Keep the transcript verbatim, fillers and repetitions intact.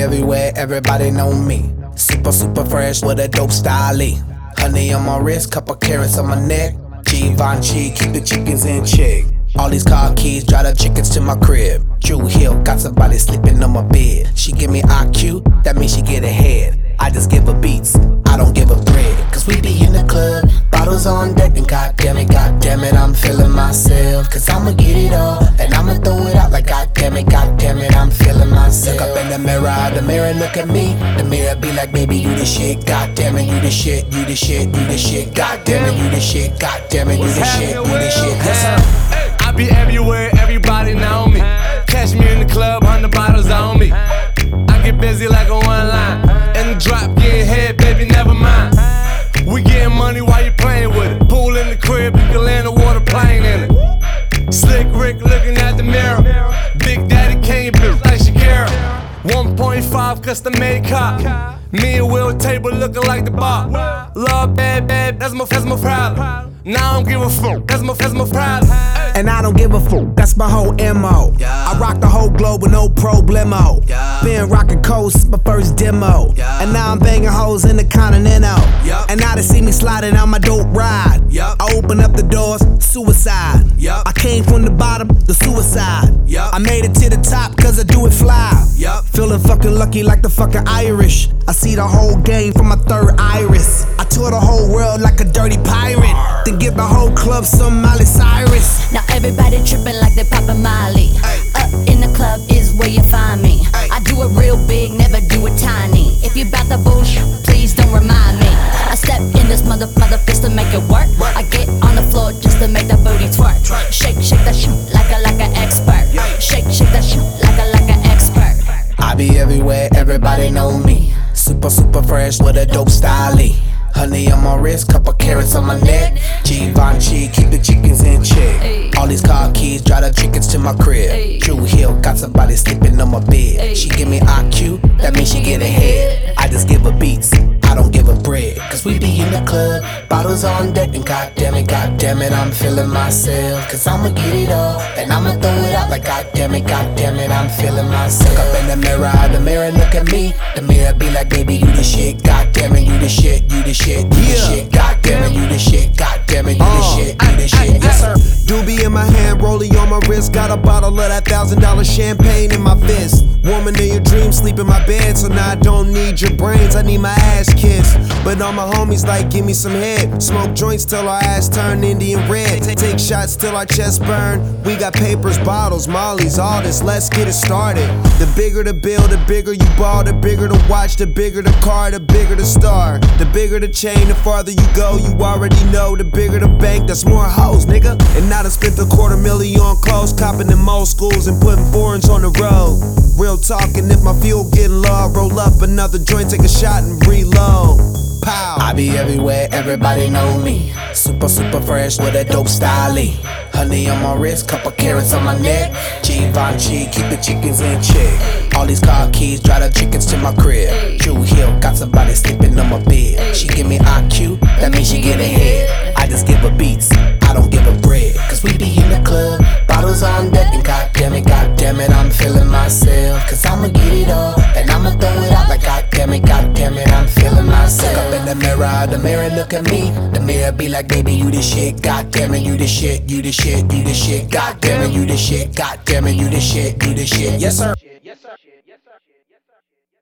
everywhere, everybody know me. Super, super fresh with a dope style. Honey on my wrist, couple carrots on my neck. Givenchy, keep the chickens in check. All these car keys, drive the chickens to my crib. Drew Hill, got somebody sleeping on my bed. She give me I Q, that means she get ahead. I just give her beats, I don't give her bread. Cause we be in the club, bottles on deck, and goddamn it, goddamn it, I'm feeling myself. Cause I'ma get it all, and I'ma throw it out like goddamn it, goddamn it, I'm feeling myself. Look up in the mirror, the mirror look at me. The mirror be like, baby, you the shit, goddamn it, you the shit, you the shit, you the shit, goddamn it, you the shit, goddamn it, you the shit, you the shit. Yes, sir. I be everywhere, everybody know me. Catch me in the club, hundred bottles on me. I get busy like a one line. In the drop, getting head, baby, never mind. We getting money while you playing with it. Pool in the crib, you can land a water plane in it. Slick Rick looking at the mirror. Big Daddy Kane, bitch like Shakira. one point five custom made car. Me and Will table looking like the bar. Love bad, bad, that's my, that's my problem. Now I don't give a fuck, that's my, that's my problem. And I don't give a fuck, that's my whole M O. Yeah. I rock the whole globe with no problemo. Yeah. Been rockin' coast, my first demo. Yeah. And now I'm banging hoes in the Continental. Yep. And now they see me sliding on my dope ride. Yep. I open up the doors, suicide. Yep. I came from the bottom, the suicide. Yep. I made it to the top cause I do it fly. Yep. Feeling fucking lucky like the fucking Irish. I see the whole game from my third iris. I tour the whole world like a dirty pirate. Then give the whole club some Miley Cyrus. Now everybody tripping like they poppin' Miley. Up in the club is where you find me. I do it real big, never do it tiny. If you bout the bullshit, please don't remind me. I step in this mother mother fist to make it work. I get on the floor just to make that booty twerk. Shake, shake that shit like a like an expert. Shake, shake that shit like a like an expert. I be everywhere, everybody know me. Super, super fresh with a dope style. Honey on my wrist, couple carrots on my neck. Givenchy, keep the chickens in check. Ay. All these car keys, drive the chickens to my crib. Ay. Drew Hill, got somebody sleeping on my bed. Ay. She give me I Q, that means she get ahead. I just give her beats, I don't give her bread. Cause we be in the club, bottles on deck, and goddamn it, goddamn it, I'm feeling myself. Cause I'ma get it all, and I'ma throw it out like goddamn it, goddamn it, I'm feeling myself. Look up in the mirror, the mirror look at me. The mirror be like, baby, you the shit, goddamn it, you the shit, you the shit. You the shit, goddamn it, you the shit, goddamn it, you the shit, you the shit, yes sir. Doobie in my hand, rollie on my wrist, got a bottle of that thousand dollar champagne in my fist. Woman in your dreams, sleep in my bed, so now I don't need your brains, I need my ass kissed. But all my homies like, give me some head. Smoke joints till our ass turn Indian red. Take shots till our chest burn. We got papers, bottles, mollies, all this, let's get it started. The bigger the bill, the bigger you ball, the bigger the watch, the bigger the car, the bigger the star. The bigger the chain, the farther you go, you already know. The bigger the bank, that's more hoes, nigga. And now I spent a quarter million on clothes, copping them old schools and putting foreigns on the road. Real talking, if my fuel getting low, I roll up another joint, take a shot and reload. Pow. I be everywhere, everybody know me. Super, super fresh with a dope style. Honey on my wrist, couple carrots on my neck. Givenchy, keep the chickens in check. All these car keys, drive the chickens to my crib. Drew Hill, got somebody sleeping on my bed. She give me I Q, that means she get ahead. I just give her beats, I don't give her bread. Cause we be in the club, bottles on deck, and goddamn it, goddamn it, I'm feeling myself. Cause I'ma get it all, and I'ma throw it out like goddamn it, goddamn it, I'm feeling myself. Look up in the mirror, the mirror look at me. The mirror be like, baby, you the shit, goddamn it, you the shit, you the shit, you the shit, goddamn it, you the shit, goddamn it, you the shit, you the shit, yes sir. Yes sir. Yes sir.